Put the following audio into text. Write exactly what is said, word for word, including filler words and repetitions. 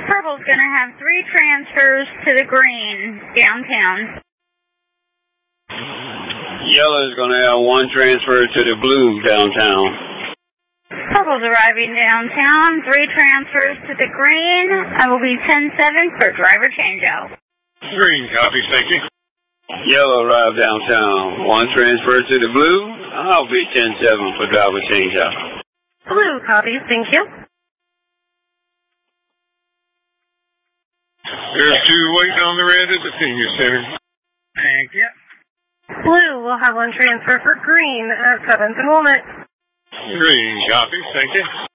Purple's going to have three transfers to the green downtown. Yellow's going to have one transfer to the blue downtown. Purple's arriving downtown, three transfers to the green. I will be ten seven for driver changeout. Green, copy, thank you. Yellow arrived downtown, one transfer to the blue. I'll be ten seven for driver changeout. Blue, copy, thank you. There's two waiting on the red at the senior center. Thank you. Blue will have one transfer for green at seventh enrollment. Green, copy, thank you.